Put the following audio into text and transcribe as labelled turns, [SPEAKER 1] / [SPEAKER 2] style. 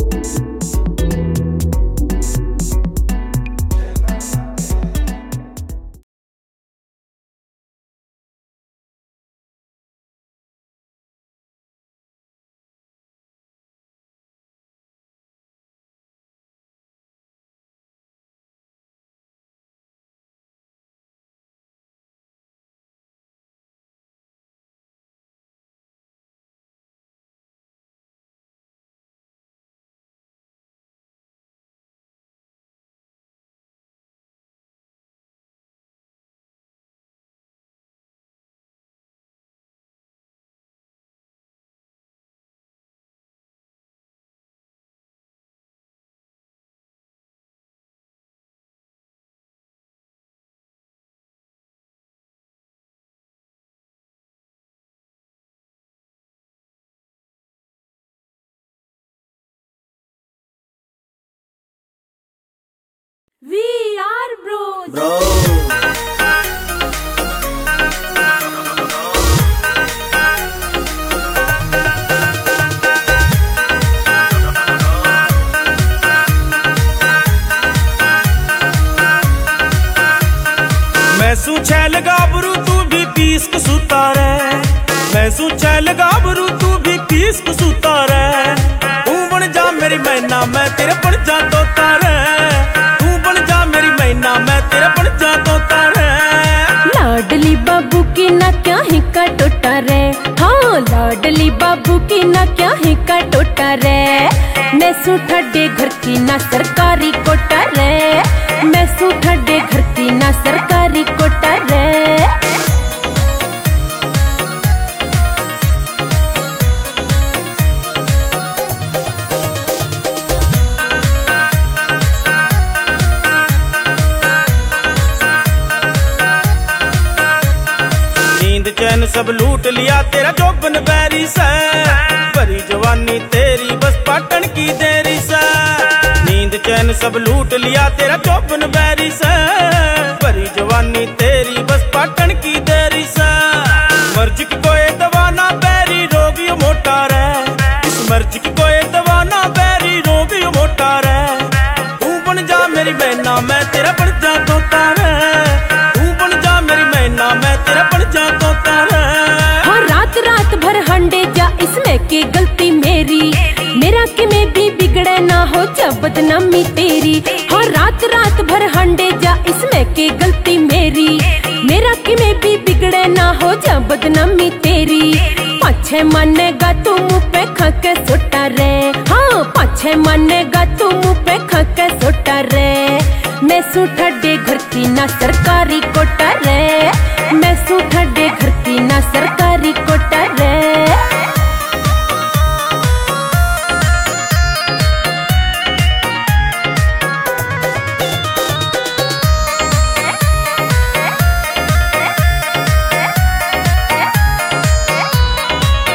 [SPEAKER 1] We are bros.
[SPEAKER 2] Bro. मैं सू छैल गाबरू तू भी पीस कसूता रे। मैं सू छैल गाबरू तू भी पीस कसूता रे। तू बन जा मेरी मैना मैं तेरे बन जा तोता रे। तू बन जा मेरी मैना मैं तेरे बन जा तोता रे।
[SPEAKER 1] लाडली बाबू की ना क्या ही का टोटा रे। हाँ लाडली बाबू की ना क्या ही का टोटा रे। मैं सू ठड्डे घर की ना सरकारी कोटा रे। मैं सू ठड्डे घर की ना सरकारी कोटा रे।
[SPEAKER 2] नींद चैन सब लूट लिया तेरा जोबन बैरी से। भरी जवानी तेरी बस पाटन की देरी से। नींद चैन सब लूट लिया तेरा जोबन बैरी से। भरी जवानी तेरी बस पाटन की देरी से। मर्ज की कोई दवा ना बैरी रोगी मोटा रे। इस मर्ज की कोई दवा ना बैरी रोगी मोटा रे। तू बन जा मेरी मैना मैं तेरा बन जा तोता रे। तू बन जा मेरी मैना मैं तेरा बन जा तोता रे।
[SPEAKER 1] हाँ रात रात भर हंडे जा इसमें की गलती मेरी। मेरा कि मैं भी बिगड़े ना हो जा बदनामी तेरी। हाँ रात रात भर हंडे जा इसमें की गलती मेरी। मेरा कि मैं भी बिगड़े ना हो जा बदनामी तेरी। पाछे मानेगा तू मुँह पे खा के सोटा रे। हाँ पाछे मानेगा तू मुँह पे खा के सोटा रे। मैं सू ठड्डे घर की ना सरकारी कोटा रे। मैं सू ठड्डे